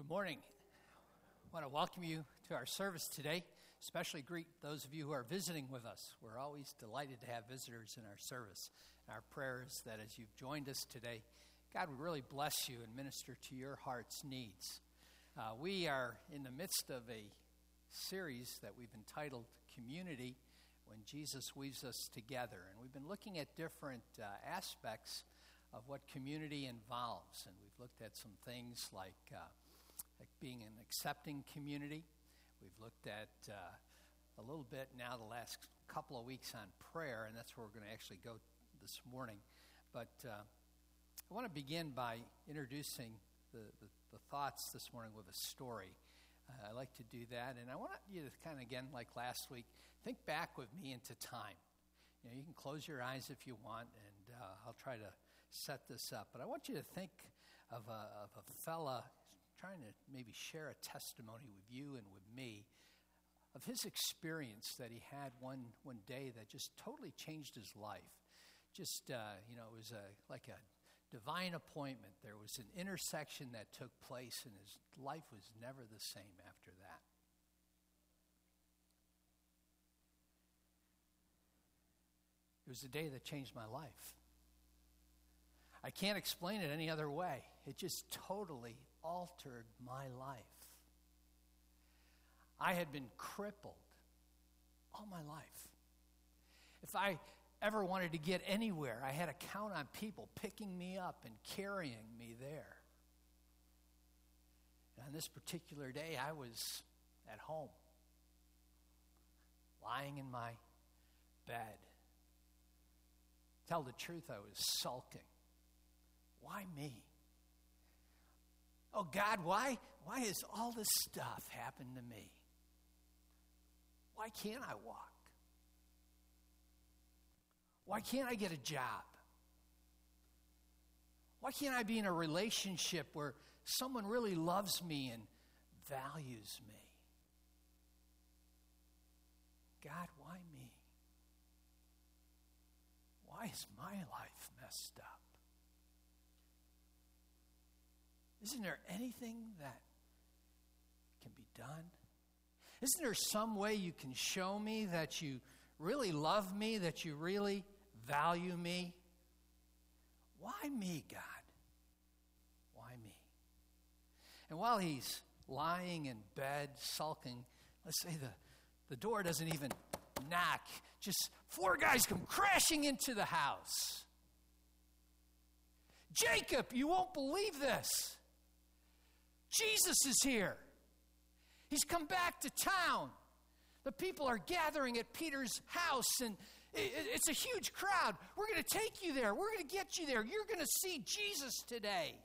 Good morning. I want to welcome you to our service today, especially greet those of you who are visiting with us. We're always delighted to have visitors in our service. Our prayer is that as you've joined us today, God would really bless you and minister to your heart's needs. We are in the midst of a series that we've entitled Community, when Jesus weaves us together. And we've been looking at different aspects of what community involves. And we've looked at some things like being an accepting community. We've looked at a little bit now the last couple of weeks on prayer, and that's where we're going to actually go this morning. But I want to begin by introducing the thoughts this morning with a story. I like to do that, and I want you to kind of, again, like last week, think back with me into time. You know, you can close your eyes if you want, and I'll try to set this up. But I want you to think of a fella trying to maybe share a testimony with you and with me of his experience that he had one day that just totally changed his life. Just, it was like a divine appointment. There was an intersection that took place, and his life was never the same after that. It was the day that changed my life. I can't explain it any other way. It just totally altered my life. I had been crippled all my life. If I ever wanted to get anywhere, I had to count on people picking me up and carrying me there. And on this particular day, I was at home, lying in my bed. Tell the truth, I was sulking. Why me? Oh God, why has all this stuff happened to me? Why can't I walk? Why can't I get a job? Why can't I be in a relationship where someone really loves me and values me? God, why me? Why is my life messed up? Isn't there anything that can be done? Isn't there some way you can show me that you really love me, that you really value me? Why me, God? Why me? And while he's lying in bed, sulking, let's say the door doesn't even knock. Just 4 guys come crashing into the house. Jacob, you won't believe this. Jesus is here. He's come back to town. The people are gathering at Peter's house, and it's a huge crowd. We're going to take you there. We're going to get you there. You're going to see Jesus today.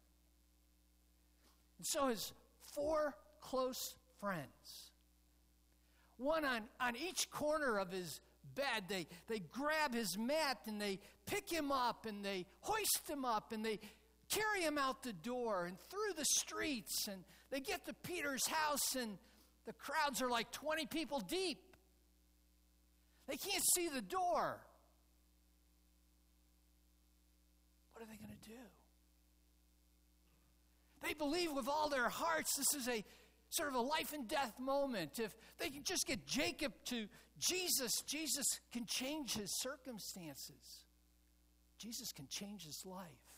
And so his 4 close friends, one on each corner of his bed, they grab his mat and they pick him up and they hoist him up and they carry him out the door and through the streets, and they get to Peter's house, and the crowds are like 20 people deep. They can't see the door. What are they going to do? They believe with all their hearts this is a sort of a life and death moment. If they can just get Jacob to Jesus, Jesus can change his circumstances. Jesus can change his life.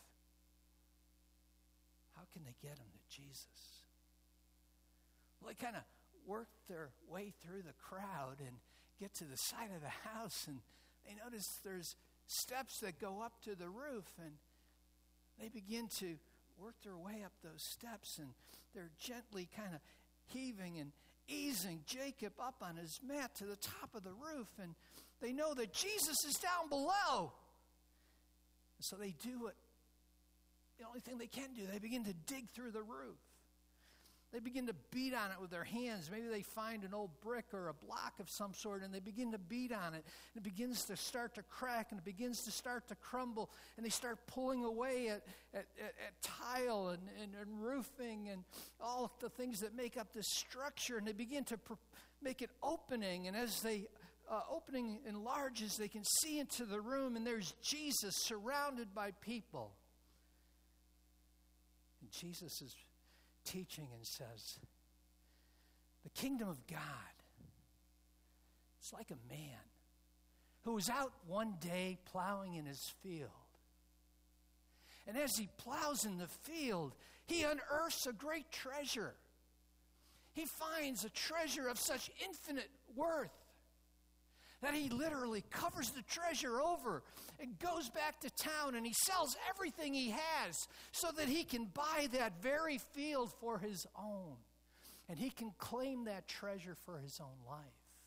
How can they get him to Jesus? Well, they kind of work their way through the crowd and get to the side of the house, and they notice there's steps that go up to the roof, and they begin to work their way up those steps, and they're gently kind of heaving and easing Jacob up on his mat to the top of the roof, and they know that Jesus is down below. So they do it. The only thing they can do, they begin to dig through the roof. They begin to beat on it with their hands. Maybe they find an old brick or a block of some sort, and they begin to beat on it. And it begins to start to crack, and it begins to start to crumble. And they start pulling away at tile and roofing and all of the things that make up this structure. And they begin to make it opening. And as the opening enlarges, they can see into the room, and there's Jesus surrounded by people. And Jesus is teaching and says, the kingdom of God, it's like a man who was out one day plowing in his field. And as he plows in the field, he unearths a great treasure. He finds a treasure of such infinite worth that he literally covers the treasure over and goes back to town, and he sells everything he has so that he can buy that very field for his own. And he can claim that treasure for his own life.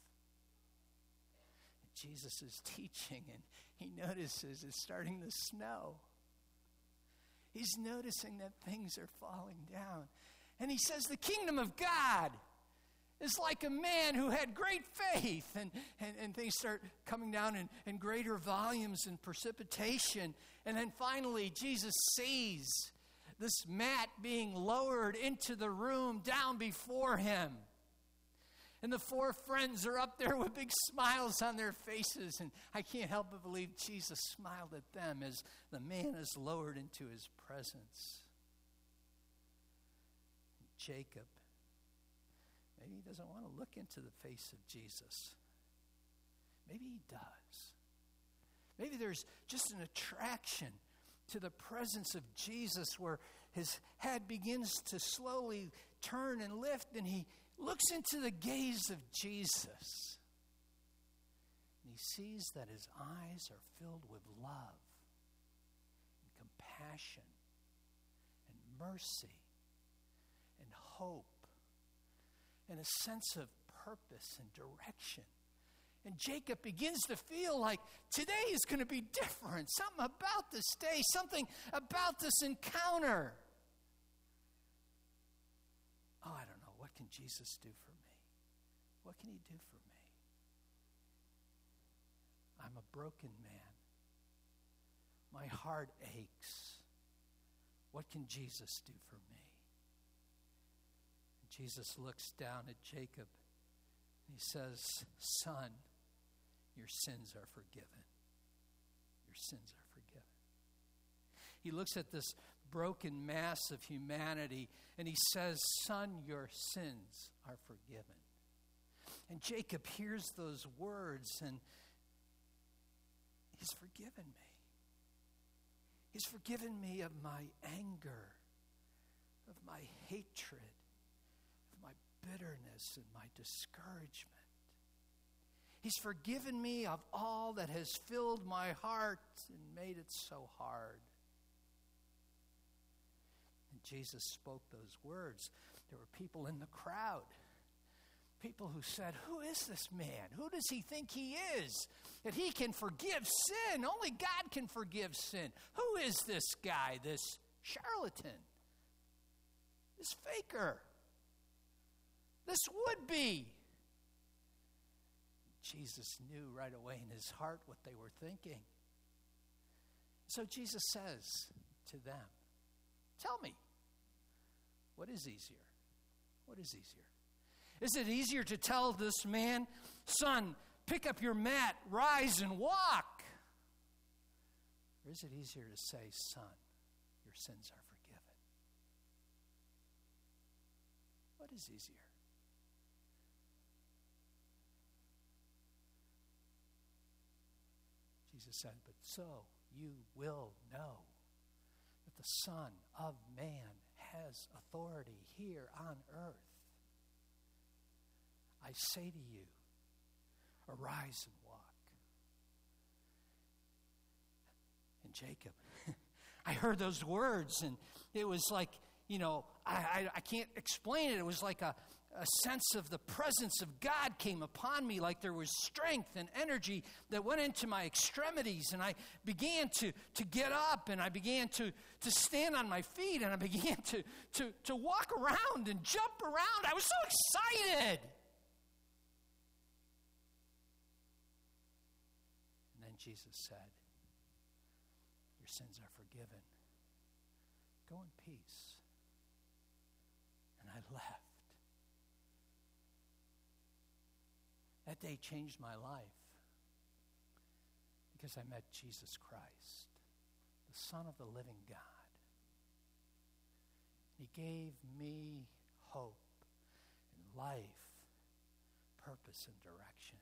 And Jesus is teaching, and he notices it's starting to snow. He's noticing that things are falling down. And he says, the kingdom of God is like a man who had great faith. And things start coming down in greater volumes and precipitation. And then finally, Jesus sees this mat being lowered into the room down before him. And the four friends are up there with big smiles on their faces. And I can't help but believe Jesus smiled at them as the man is lowered into his presence. Jacob, maybe he doesn't want to look into the face of Jesus. Maybe he does. Maybe there's just an attraction to the presence of Jesus where his head begins to slowly turn and lift, and he looks into the gaze of Jesus. And he sees that his eyes are filled with love and compassion and mercy and hope and a sense of purpose and direction. And Jacob begins to feel like today is going to be different. Something about this day, something about this encounter. Oh, I don't know. What can Jesus do for me? What can he do for me? I'm a broken man. My heart aches. What can Jesus do for me? And Jesus looks down at Jacob and he says, son, your sins are forgiven. Your sins are forgiven. He looks at this broken mass of humanity and he says, son, your sins are forgiven. And Jacob hears those words and he's forgiven me. He's forgiven me of my anger, of my hatred, of my bitterness and my discouragement. He's forgiven me of all that has filled my heart and made it so hard. And Jesus spoke those words. There were people in the crowd. People who said, who is this man? Who does he think he is? That he can forgive sin. Only God can forgive sin. Who is this guy, this charlatan? This faker? This would-be? Jesus knew right away in his heart what they were thinking. So Jesus says to them, tell me, what is easier? What is easier? Is it easier to tell this man, son, pick up your mat, rise and walk? Or is it easier to say, son, your sins are forgiven? What is easier? Jesus said, but so you will know that the Son of Man has authority here on earth. I say to you, arise and walk. And Jacob, I heard those words, and it was like, I can't explain it. It was like a sense of the presence of God came upon me, like there was strength and energy that went into my extremities, and I began to get up, and I began to stand on my feet, and I began to walk around and jump around. I was so excited. And then Jesus said, your sins are forgiven. Go in peace. And I left. That day changed my life because I met Jesus Christ, the Son of the living God. He gave me hope and life, purpose and direction.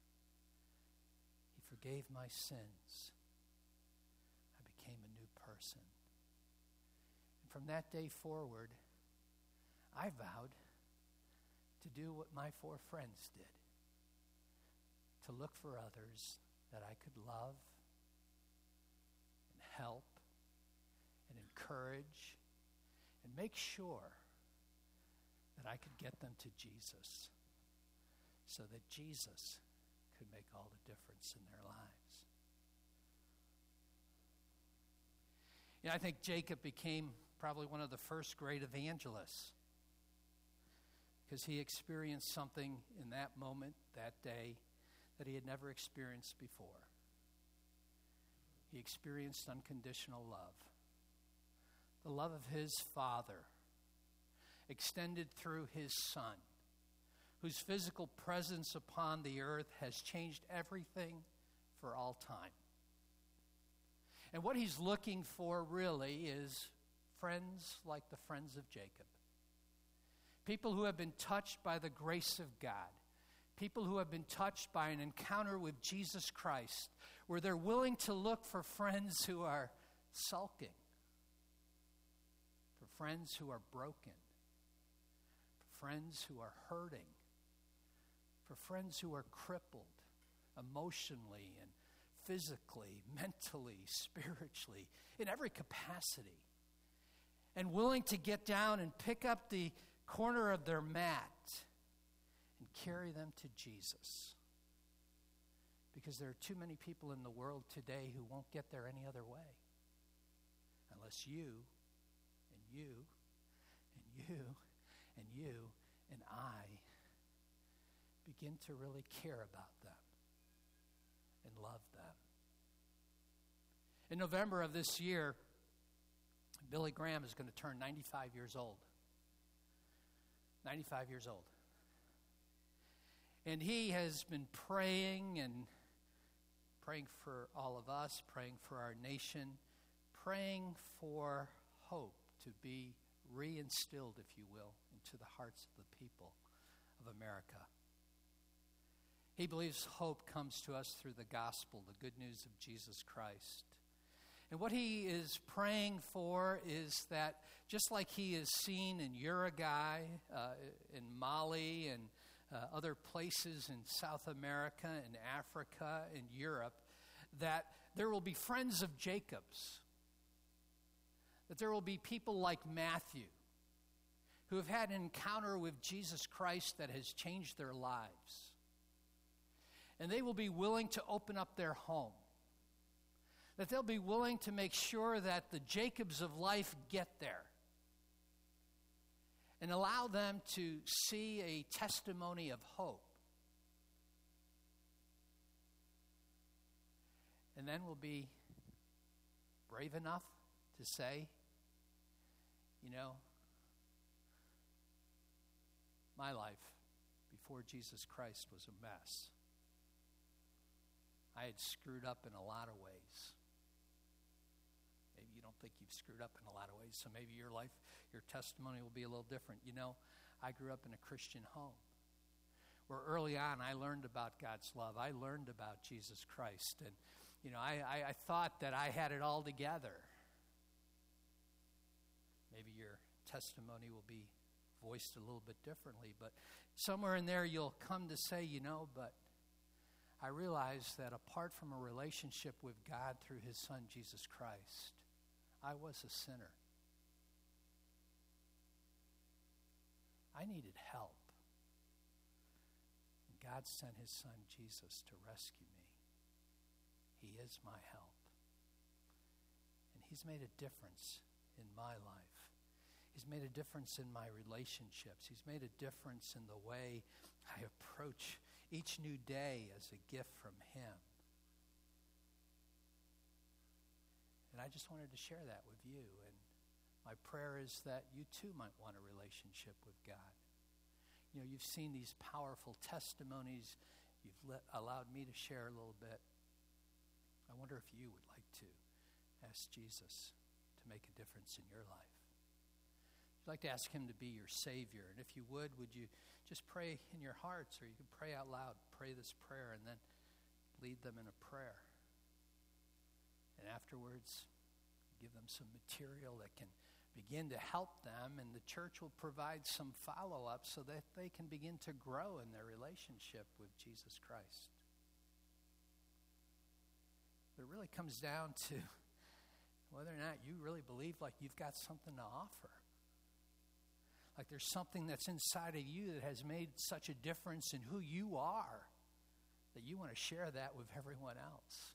He forgave my sins. I became a new person. And from that day forward, I vowed to do what my four friends did, to look for others that I could love and help and encourage and make sure that I could get them to Jesus so that Jesus could make all the difference in their lives. I think Jacob became probably one of the first great evangelists because he experienced something in that moment, that day, that he had never experienced before. He experienced unconditional love. The love of his Father extended through his Son, whose physical presence upon the earth has changed everything for all time. And what he's looking for really is friends like the friends of Jacob. People who have been touched by the grace of God. People who have been touched by an encounter with Jesus Christ, where they're willing to look for friends who are sulking, for friends who are broken, for friends who are hurting, for friends who are crippled emotionally and physically, mentally, spiritually, in every capacity, and willing to get down and pick up the corner of their mat and carry them to Jesus. Because there are too many people in the world today who won't get there any other way. Unless you, and you, and you, and you, and I begin to really care about them and love them. In November of this year, Billy Graham is going to turn 95 years old. 95 years old. And he has been praying for all of us, praying for our nation, praying for hope to be reinstilled, if you will, into the hearts of the people of America. He believes hope comes to us through the gospel, the good news of Jesus Christ. And what he is praying for is that just like he is seen in Uruguay, in Mali, and other places in South America and Africa and Europe, that there will be friends of Jacob's, that there will be people like Matthew who have had an encounter with Jesus Christ that has changed their lives. And they will be willing to open up their home. That they'll be willing to make sure that the Jacobs of life get there. And allow them to see a testimony of hope. And then we'll be brave enough to say, my life before Jesus Christ was a mess. I had screwed up in a lot of ways. Maybe you don't think you've screwed up in a lot of ways, so maybe your life, your testimony will be a little different. I grew up in a Christian home where early on I learned about God's love. I learned about Jesus Christ. And, I thought that I had it all together. Maybe your testimony will be voiced a little bit differently, but somewhere in there you'll come to say, but I realized that apart from a relationship with God through his Son, Jesus Christ, I was a sinner. I needed help. And God sent his Son, Jesus, to rescue me. He is my help. And he's made a difference in my life. He's made a difference in my relationships. He's made a difference in the way I approach each new day as a gift from him. And I just wanted to share that with you. And my prayer is that you too might want a relationship with God. You've seen these powerful testimonies. You've allowed me to share a little bit. I wonder if you would like to ask Jesus to make a difference in your life. you'd like to ask him to be your Savior. And if you would you just pray in your hearts, or you can pray out loud, pray this prayer, and then lead them in a prayer. And afterwards, give them some material that can begin to help them, and the church will provide some follow-up so that they can begin to grow in their relationship with Jesus Christ. But it really comes down to whether or not you really believe like you've got something to offer. Like there's something that's inside of you that has made such a difference in who you are that you want to share that with everyone else.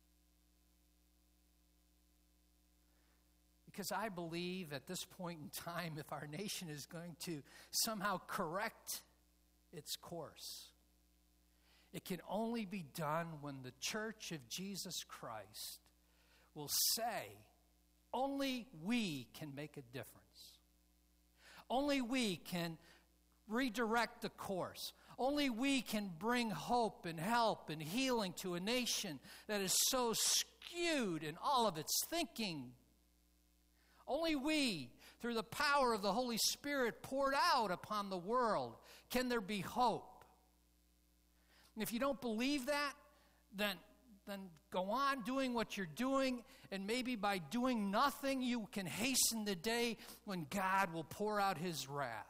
Because I believe at this point in time, if our nation is going to somehow correct its course, it can only be done when the Church of Jesus Christ will say, only we can make a difference. Only we can redirect the course. Only we can bring hope and help and healing to a nation that is so skewed in all of its thinking. Only we, through the power of the Holy Spirit poured out upon the world, can there be hope. And if you don't believe that, then go on doing what you're doing, and maybe by doing nothing, you can hasten the day when God will pour out his wrath.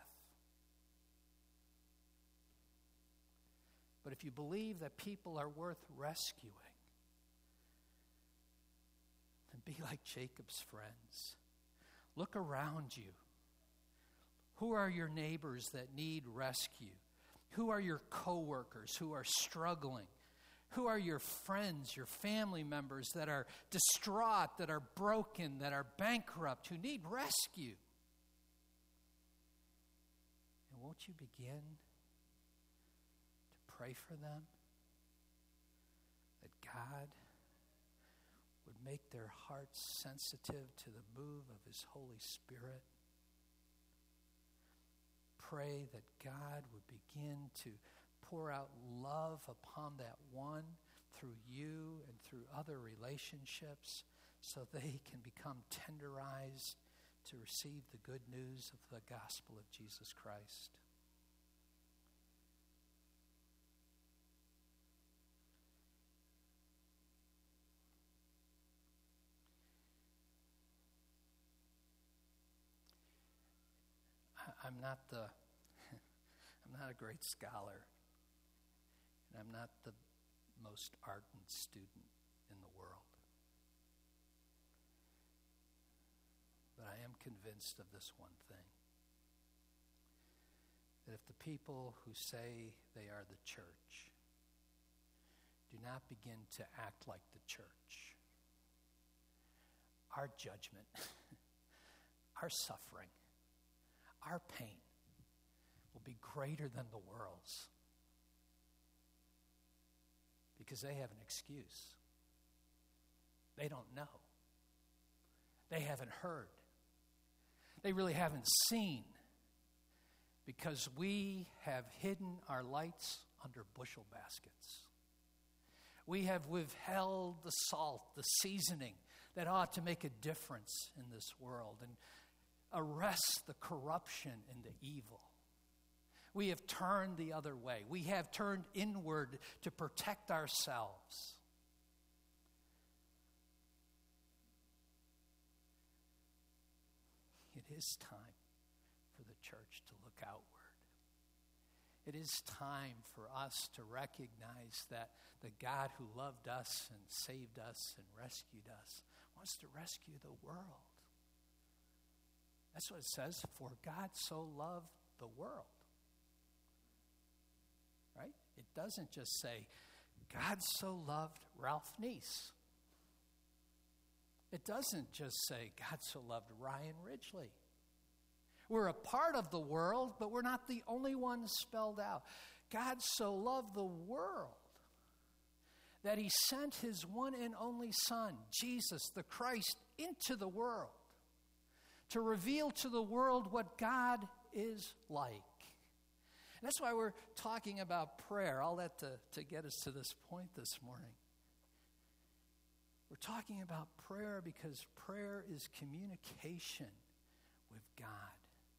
But if you believe that people are worth rescuing, then be like Jacob's friends. Look around you. Who are your neighbors that need rescue? Who are your coworkers who are struggling? Who are your friends, your family members that are distraught, that are broken, that are bankrupt, who need rescue? And won't you begin to pray for them? That God would make their hearts sensitive to the move of his Holy Spirit. Pray that God would begin to pour out love upon that one through you and through other relationships so they can become tenderized to receive the good news of the gospel of Jesus Christ. I'm not a great scholar, and I'm not the most ardent student in the world. But I am convinced of this one thing, that if the people who say they are the church do not begin to act like the church, our judgment, our suffering, our pain will be greater than the world's, because they have an excuse. They don't know. They haven't heard. They really haven't seen, because we have hidden our lights under bushel baskets. We have withheld the salt, the seasoning that ought to make a difference in this world and arrest the corruption and the evil. We have turned the other way. We have turned inward to protect ourselves. It is time for the church to look outward. It is time for us to recognize that the God who loved us and saved us and rescued us wants to rescue the world. That's what it says, for God so loved the world. Right? It doesn't just say, God so loved Ralph Neese. It doesn't just say, God so loved Ryan Ridgely. We're a part of the world, but we're not the only ones spelled out. God so loved the world that he sent his one and only Son, Jesus the Christ, into the world to reveal to the world what God is like. And that's why we're talking about prayer. All that to get us to this point this morning. We're talking about prayer because prayer is communication with God.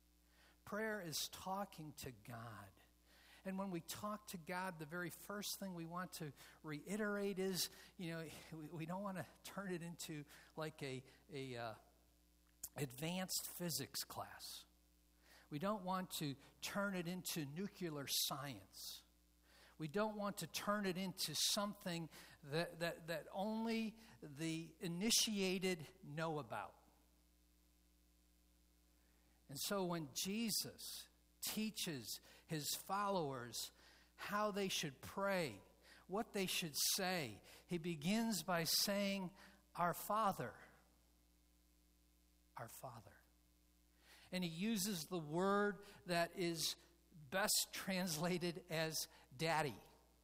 Prayer is talking to God. And when we talk to God, the very first thing we want to reiterate is, we don't want to turn it into like a advanced physics class. We don't want to turn it into nuclear science. We don't want to turn it into something that only the initiated know about. And so when Jesus teaches his followers how they should pray, what they should say, he begins by saying, "Our Father, our Father." And he uses the word that is best translated as daddy.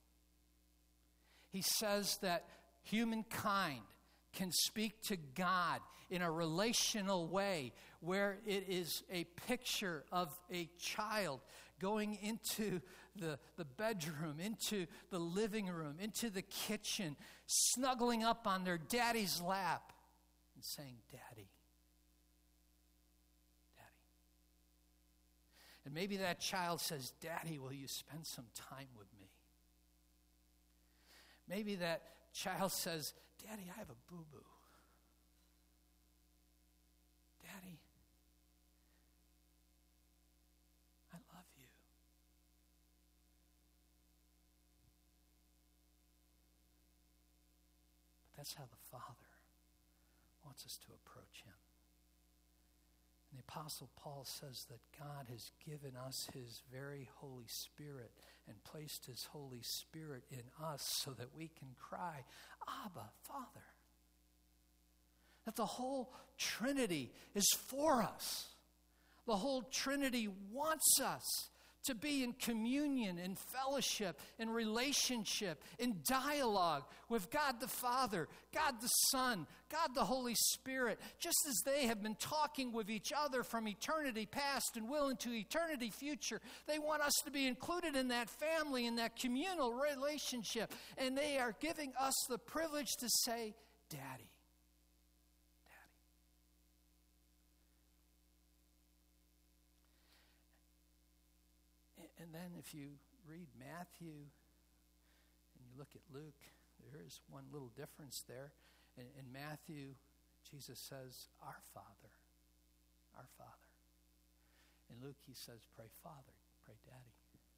He says that humankind can speak to God in a relational way where it is a picture of a child going into the bedroom, into the living room, into the kitchen, snuggling up on their daddy's lap and saying, "Daddy, Daddy." And maybe that child says, "Daddy, will you spend some time with me?" Maybe that child says, "Daddy, I have a boo-boo. Daddy, I love you." But that's how the Father wants us to approach him. And the Apostle Paul says that God has given us his very Holy Spirit and placed his Holy Spirit in us so that we can cry, "Abba, Father." That the whole Trinity is for us. The whole Trinity wants us to be in communion, in fellowship, in relationship, in dialogue with God the Father, God the Son, God the Holy Spirit, just as they have been talking with each other from eternity past and will into eternity future. They want us to be included in that family, in that communal relationship, and they are giving us the privilege to say, "Daddy." And then if you read Matthew and you look at Luke, there is one little difference there. In Matthew, Jesus says, "Our Father, our Father." In Luke, he says, "Pray Father, pray Daddy."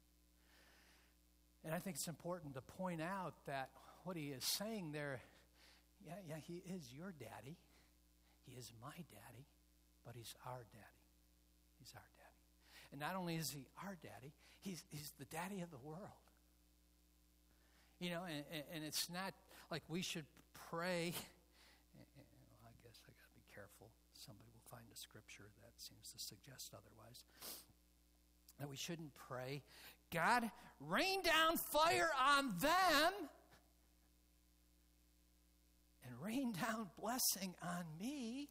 And I think it's important to point out that what he is saying there, yeah, he is your daddy. He is my daddy, but he's our daddy. He's our daddy. And not only is he our daddy, he's the daddy of the world. And it's not like we should pray. I guess I got to be careful. Somebody will find a scripture that seems to suggest otherwise. That we shouldn't pray, "God, rain down fire on them and rain down blessing on me."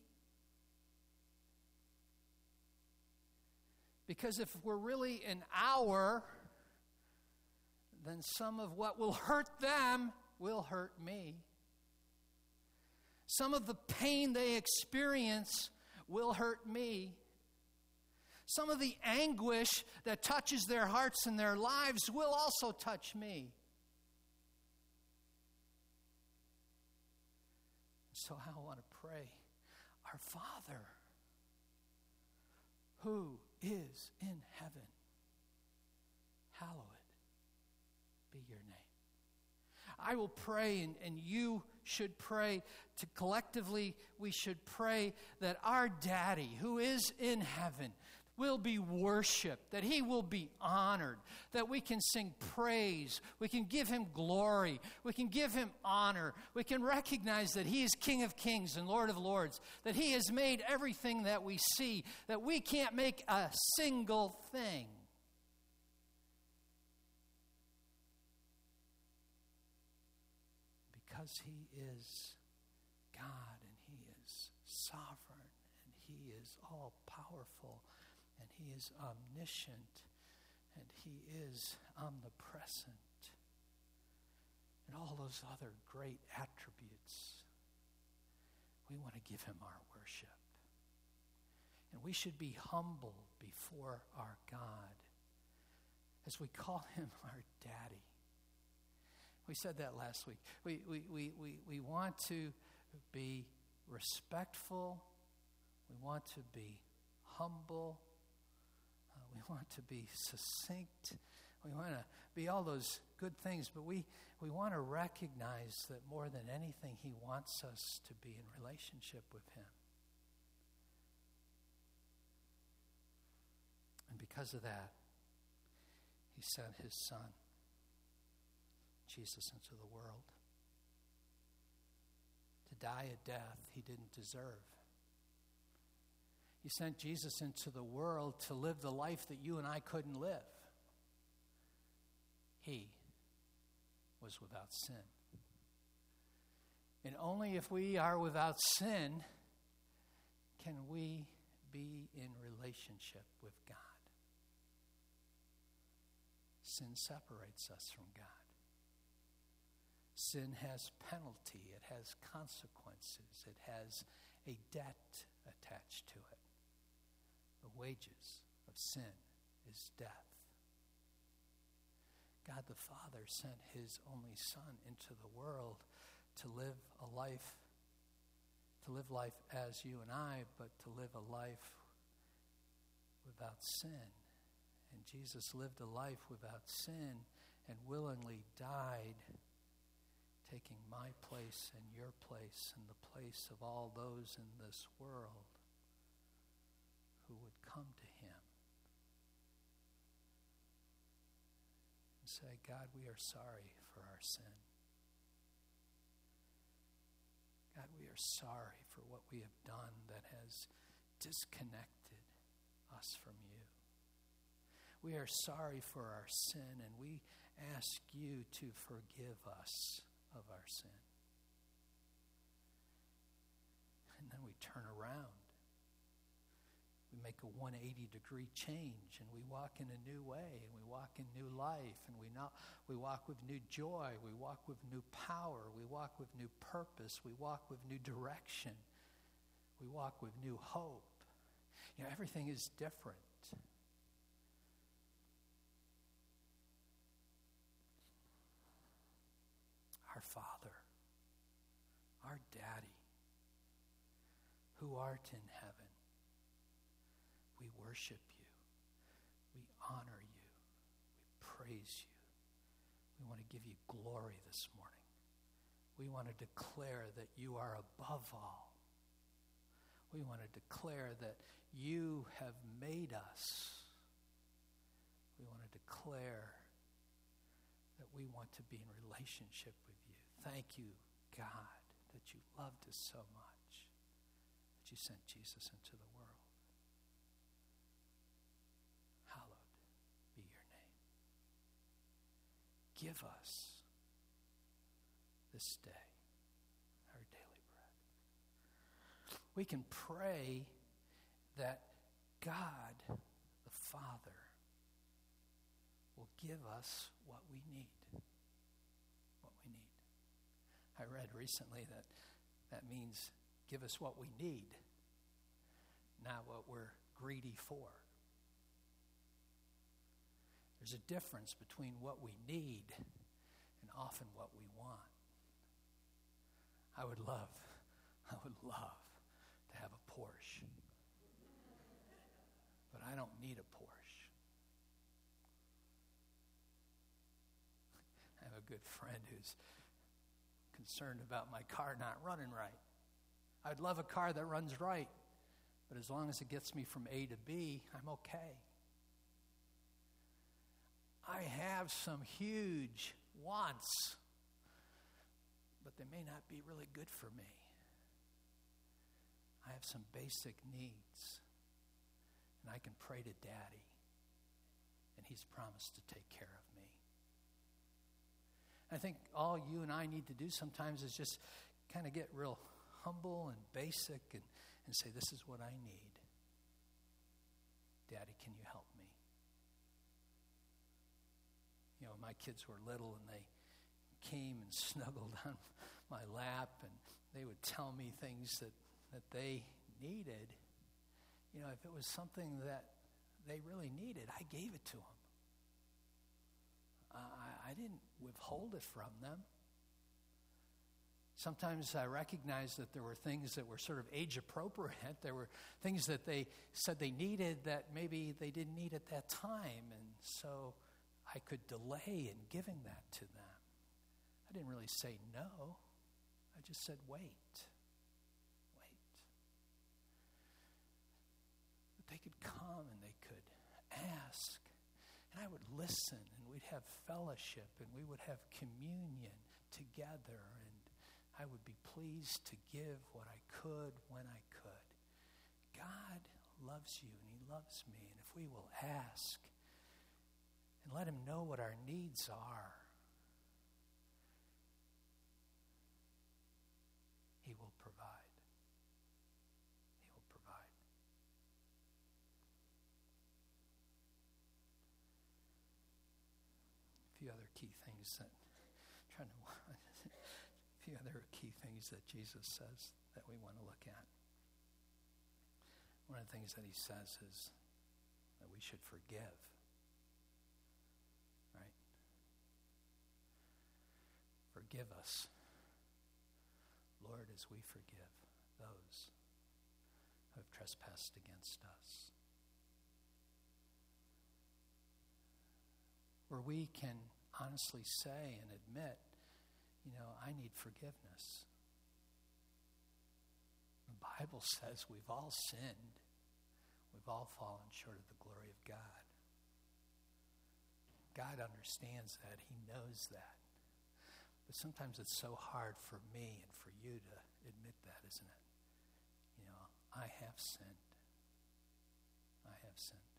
Because if we're really an hour, then some of what will hurt them will hurt me. Some of the pain they experience will hurt me. Some of the anguish that touches their hearts and their lives will also touch me. So I want to pray, "Our Father, who is in heaven, hallowed be your name." I will pray, and you should pray. Collectively, we should pray that our Daddy, who is in heaven, will be worshiped, that he will be honored, that we can sing praise, we can give him glory, we can give him honor, we can recognize that he is King of Kings and Lord of Lords, that he has made everything that we see, that we can't make a single thing. Because he is God and he is sovereign and he is all-powerful and he is omniscient, and he is omnipresent, and all those other great attributes. We want to give him our worship. And we should be humble before our God as we call him our daddy. We said that last week. We want to be respectful. We want to be humble. We want to be succinct. We want to be all those good things, but we want to recognize that more than anything, he wants us to be in relationship with him. And because of that, he sent his son, Jesus, into the world to die a death he didn't deserve. He sent Jesus into the world to live the life that you and I couldn't live. He was without sin. And only if we are without sin can we be in relationship with God. Sin separates us from God. Sin has penalty. It has consequences. It has a debt attached to it. The wages of sin is death. God the Father sent his only Son into the world to live life as you and I, but to live a life without sin. And Jesus lived a life without sin and willingly died, taking my place and your place and the place of all those in this world who would come to him and say, God, we are sorry for our sin. God, we are sorry for what we have done that has disconnected us from you. We are sorry for our sin, and we ask you to forgive us of our sin. And then we turn around. We make a 180-degree change, and we walk in a new way, and we walk in new life, and we walk with new joy, we walk with new power, we walk with new purpose, we walk with new direction, we walk with new hope. You know, everything is different. Our Father, our Daddy, who art in heaven, we worship you. We honor you. We praise you. We want to give you glory this morning. We want to declare that you are above all. We want to declare that you have made us. We want to declare that we want to be in relationship with you. Thank you, God, that you loved us so much, that you sent Jesus into the world. Hallowed be your name. Give us this day our daily bread. We can pray that God, the Father, will give us what we need. What we need. I read recently that means give us what we need, not what we're greedy for. There's a difference between what we need and often what we want. I would love to have a Porsche. But I don't need a Porsche. I have a good friend who's concerned about my car not running right. I'd love a car that runs right, but as long as it gets me from A to B, I'm okay. I have some huge wants, but they may not be really good for me. I have some basic needs, and I can pray to Daddy, and he's promised to take care of me. I think all you and I need to do sometimes is just kind of get real humble and basic and say, this is what I need. Daddy, can you help me? You know, my kids were little and they came and snuggled on my lap and they would tell me things that they needed. if it was something that they really needed, I gave it to them. I didn't withhold it from them. Sometimes I recognized that there were things that were sort of age appropriate. There were things that they said they needed that maybe they didn't need at that time. And so I could delay in giving that to them. I didn't really say no. I just said wait. But they could come and they could ask. And I would listen, and we'd have fellowship, and we would have communion together, and I would be pleased to give what I could when I could. God loves you, and He loves me, and if we will ask and let Him know what our needs are, He will provide. He will provide. A few other key things that that Jesus says that we want to look at. One of the things that He says is that we should forgive. Right? Forgive us, Lord, as we forgive those who have trespassed against us. Where we can honestly say and admit, I need forgiveness. The Bible says we've all sinned. We've all fallen short of the glory of God. God understands that. He knows that. But sometimes it's so hard for me and for you to admit that, isn't it? I have sinned. I have sinned.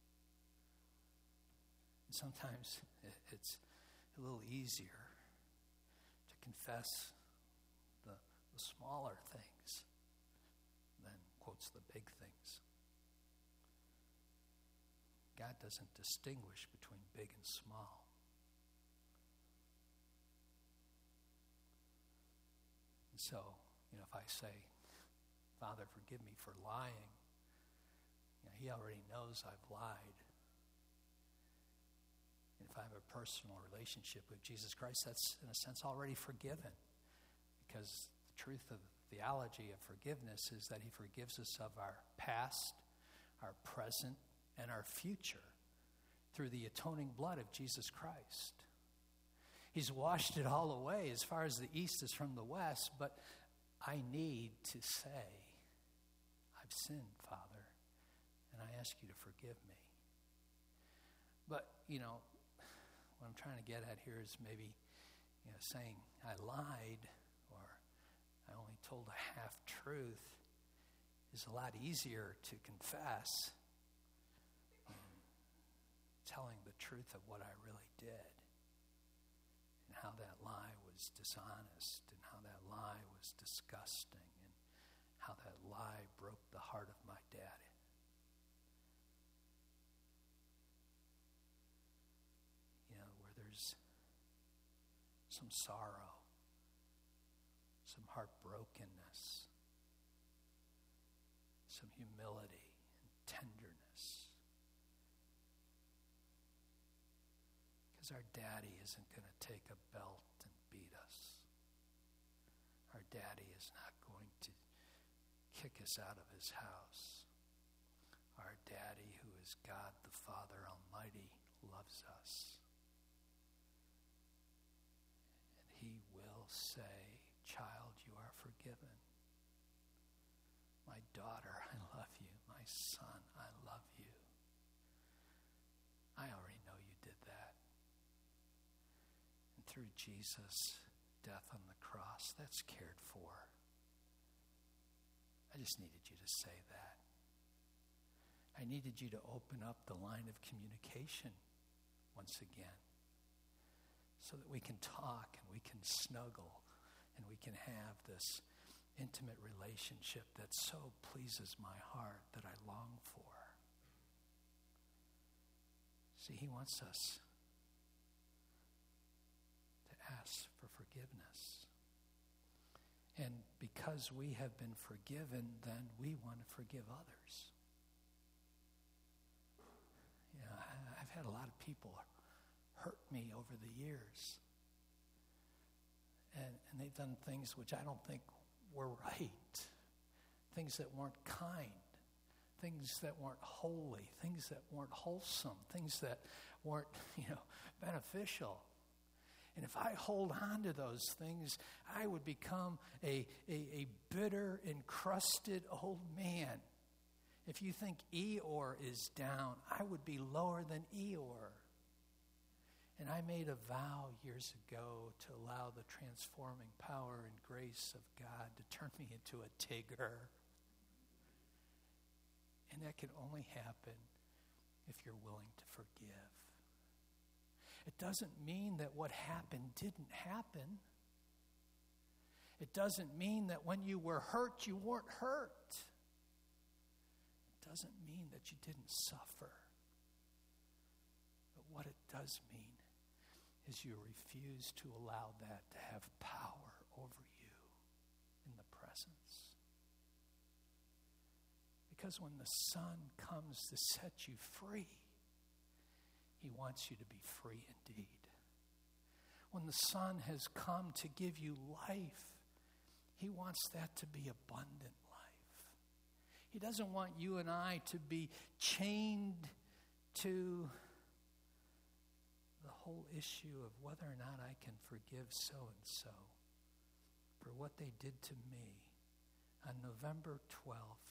And sometimes it's a little easier to confess the smaller things than, quotes, the big things. God doesn't distinguish between big and small. And so, if I say, Father, forgive me for lying, He already knows I've lied. And if I have a personal relationship with Jesus Christ, that's, in a sense, already forgiven. Because the truth of the theology of forgiveness is that He forgives us of our past, our present, and our future through the atoning blood of Jesus Christ. He's washed it all away as far as the east is from the west, but I need to say, I've sinned, Father, and I ask you to forgive me. But, what I'm trying to get at here is maybe, saying I lied or I only told a half-truth is a lot easier to confess than telling the truth of what I really did and how that lie was dishonest and how that lie was disgusting and how that lie broke the heart of my dad. Where there's some sorrow, some heartbrokenness, some humility and tenderness. Because our daddy isn't going to take a belt and beat us. Our daddy is not going to kick us out of his house. Our daddy, who is God the Father Almighty, loves us. And He will say, child, you are forgiven. My daughter, I love you. My son, I love you. I already know you did that. And through Jesus' death on the cross, that's cared for. I just needed you to say that. I needed you to open up the line of communication once again so that we can talk and we can snuggle and we can have this intimate relationship that so pleases my heart that I long for. See, He wants us to ask for forgiveness. And because we have been forgiven, then we want to forgive others. I've had a lot of people hurt me over the years. And they've done things which I don't think were right. Things that weren't kind. Things that weren't holy. Things that weren't wholesome. Things that weren't, beneficial. And if I hold on to those things, I would become a bitter, encrusted old man. If you think Eeyore is down, I would be lower than Eeyore. And I made a vow years ago to allow the transforming power and grace of God to turn me into a Tigger. And that can only happen if you're willing to forgive. It doesn't mean that what happened didn't happen. It doesn't mean that when you were hurt, you weren't hurt. It doesn't mean that you didn't suffer. But what it does mean is you refuse to allow that to have power over you in the presence. Because when the Son comes to set you free, He wants you to be free indeed. When the Son has come to give you life, He wants that to be abundant life. He doesn't want you and I to be chained to the whole issue of whether or not I can forgive so-and-so for what they did to me on November 12th,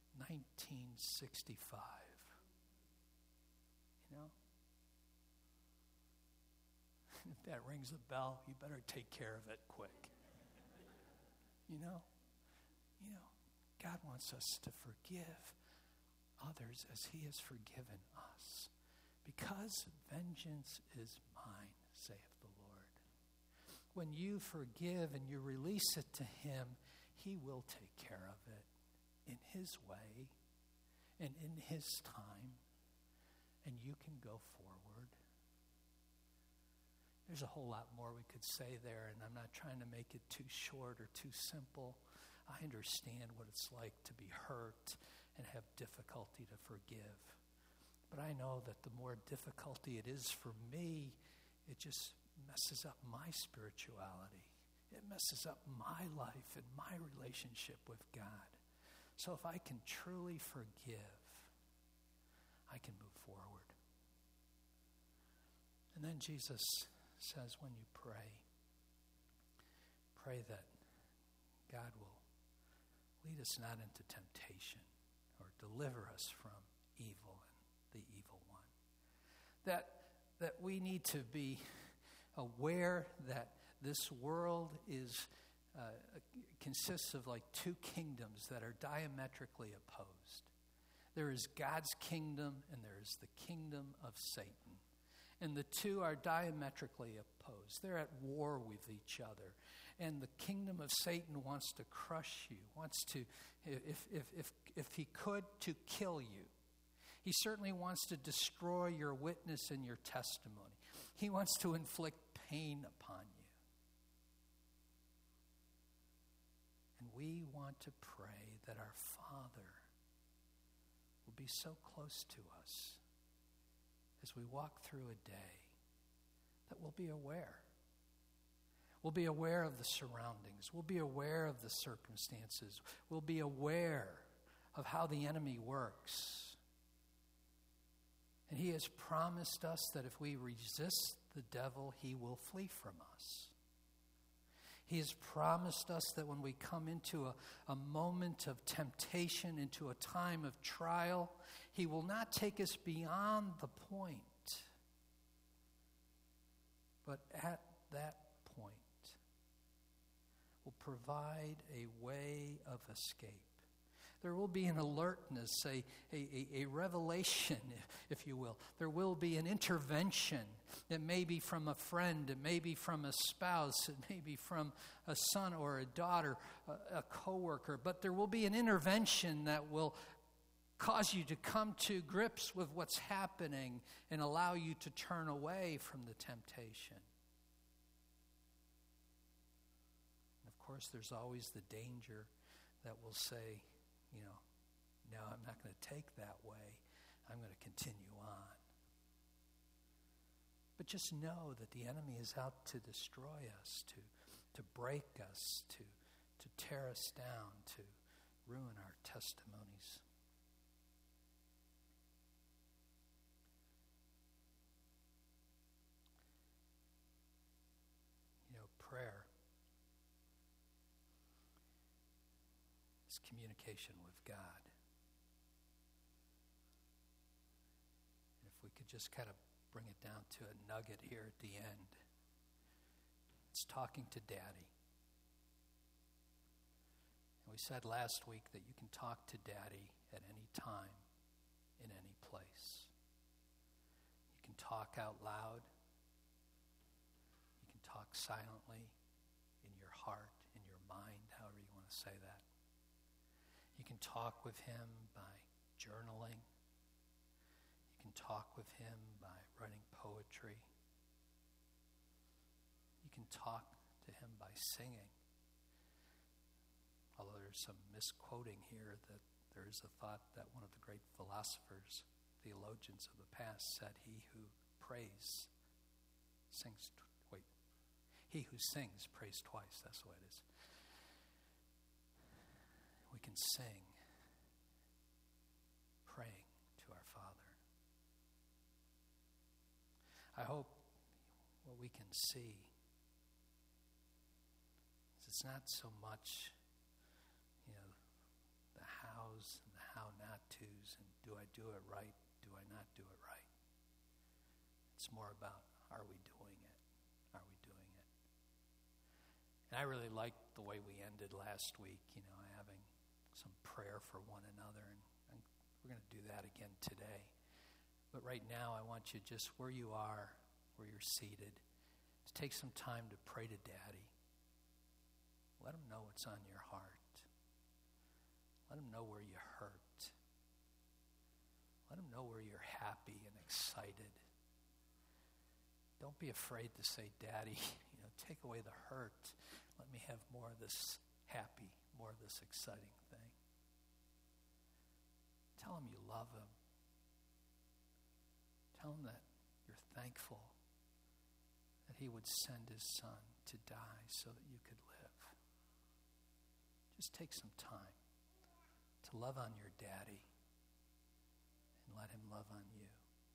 1965. If that rings a bell, you better take care of it quick. God wants us to forgive others as He has forgiven us. Because vengeance is mine, saith the Lord. When you forgive and you release it to Him, He will take care of it in His way and in His time, and you can go forward. There's a whole lot more we could say there, and I'm not trying to make it too short or too simple. I understand what it's like to be hurt and have difficulty to forgive. But I know that the more difficulty it is for me, it just messes up my spirituality. It messes up my life and my relationship with God. So if I can truly forgive, I can move forward. And then Jesus says when you pray that God will lead us not into temptation or deliver us from evil and the evil one. That we need to be aware that this world consists of like two kingdoms that are diametrically opposed. There is God's kingdom and there is the kingdom of Satan. And the two are diametrically opposed. They're at war with each other. And the kingdom of Satan wants to crush you, wants to, if he could, to kill you. He certainly wants to destroy your witness and your testimony. He wants to inflict pain upon you. And we want to pray that our Father will be so close to us as we walk through a day that we'll be aware. We'll be aware of the surroundings. We'll be aware of the circumstances. We'll be aware of how the enemy works. And He has promised us that if we resist the devil, he will flee from us. He has promised us that when we come into a moment of temptation, into a time of trial, He will not take us beyond the point. But at that point, will provide a way of escape. There will be an alertness, a revelation, if you will. There will be an intervention. It may be from a friend. It may be from a spouse. It may be from a son or a daughter, a coworker. But there will be an intervention that will cause you to come to grips with what's happening and allow you to turn away from the temptation. And of course, there's always the danger that will say, no, I'm not going to take that way. I'm going to continue on. But just know that the enemy is out to destroy us, to break us, to tear us down, to ruin our testimonies. You know, prayer is communication with God. And if we could just kind of bring it down to a nugget here at the end, it's talking to Daddy. And we said last week that you can talk to Daddy at any time, in any place. You can talk out loud. You can talk silently in your heart, in your mind, however you want to say that. You can talk with him by journaling. You can talk with him by writing poetry. You can talk to him by singing. Although there's some misquoting here that there is a thought that one of the great philosophers, theologians of the past said, he who sings prays twice. That's the way it is. We can sing praying to our Father. I hope what we can see is it's not so much, the hows and the how not to's and do I do it right, do I not do it right. It's more about, are we doing it? Are we doing it? And I really liked the way we ended last week, having some prayer for one another, and we're going to do that again today. But right now, I want you just where you are, where you're seated, to take some time to pray to Daddy. Let him know what's on your heart. Let him know where you hurt. Let him know where you're happy and excited. Don't be afraid to say, Daddy, take away the hurt. Let me have more of this happy, more of this exciting thing. Tell him you love him. Tell him that you're thankful that he would send his son to die so that you could live. Just take some time to love on your daddy and let him love on you.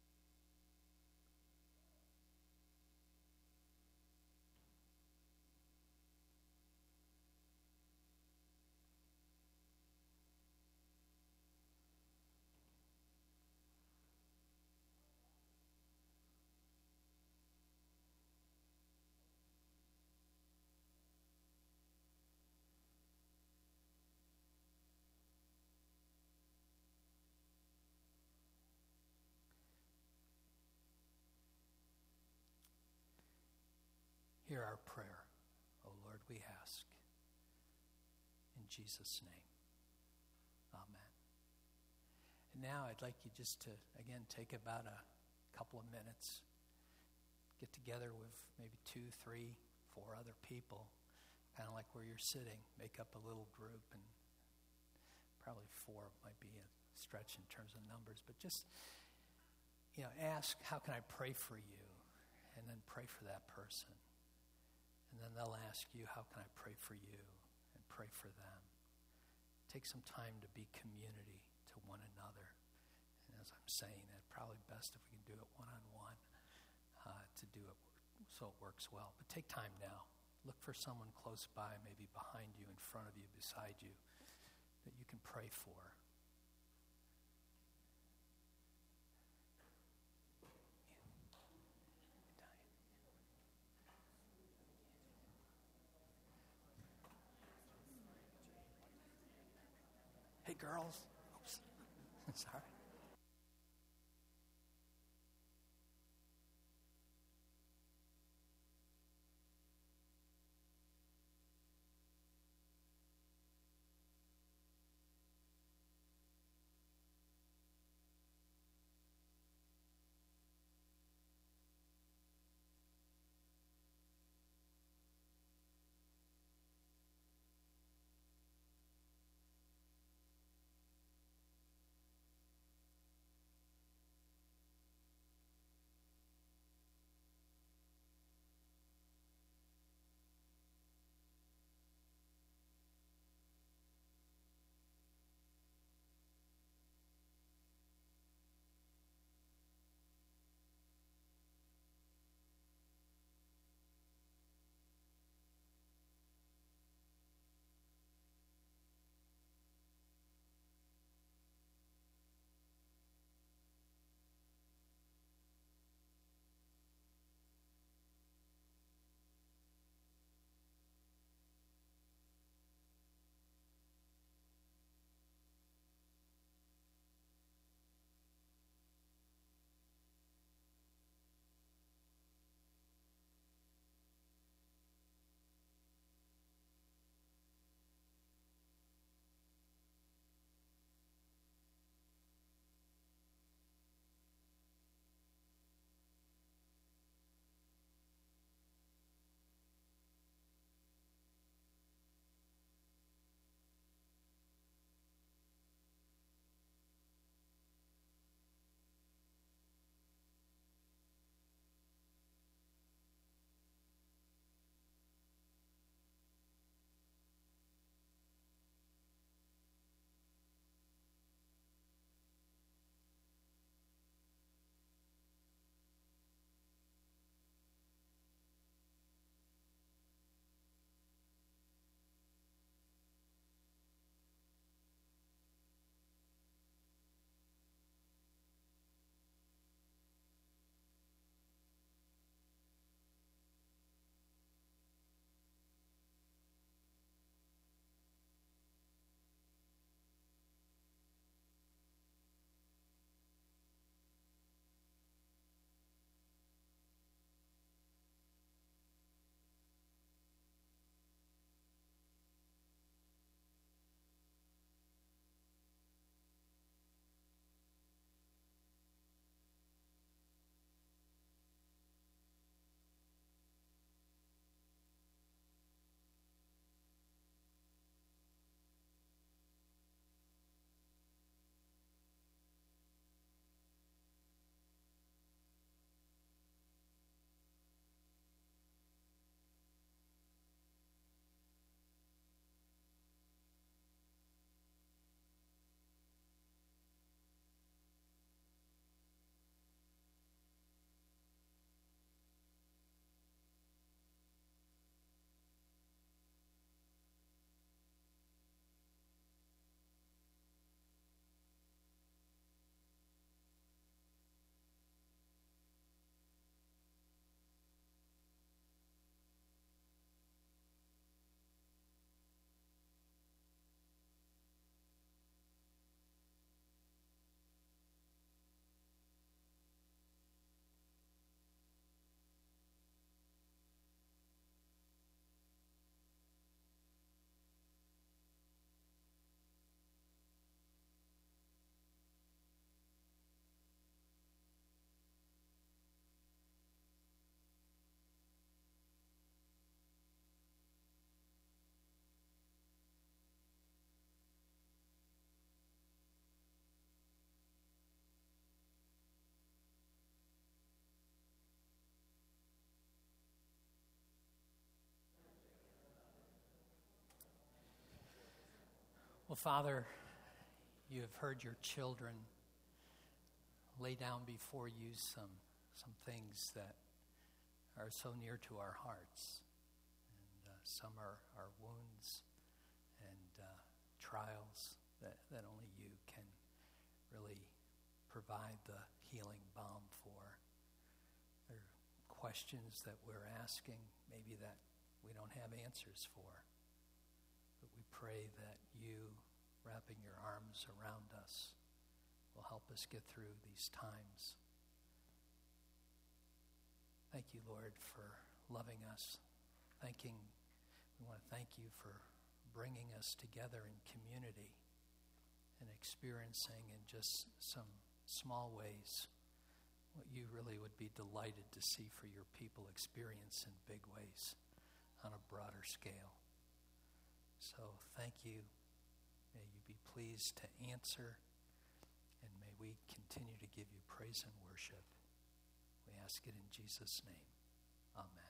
Hear our prayer, O Lord, we ask. In Jesus' name, amen. And now I'd like you just to, again, take about a couple of minutes, get together with maybe 2, 3, 4 other people, kind of like where you're sitting, make up a little group, and probably 4 might be a stretch in terms of numbers, but just, ask, how can I pray for you? And then pray for that person. And then they'll ask you, how can I pray for you? And pray for them. Take some time to be community to one another. And as I'm saying that, probably best if we can do it one-on-one to do it so it works well. But take time now. Look for someone close by, maybe behind you, in front of you, beside you, that you can pray for. Hey, girls. Oops. Sorry. Well, Father, you have heard your children lay down before you some things that are so near to our hearts. And some are wounds and trials that only you can really provide the healing balm for. There are questions that we're asking, maybe that we don't have answers for. But we pray that you, wrapping your arms around us, will help us get through these times. Thank you, Lord, for loving us. We want to thank you for bringing us together in community and experiencing in just some small ways what you really would be delighted to see for your people experience in big ways on a broader scale. So thank you. May you be pleased to answer, and may we continue to give you praise and worship. We ask it in Jesus' name. Amen.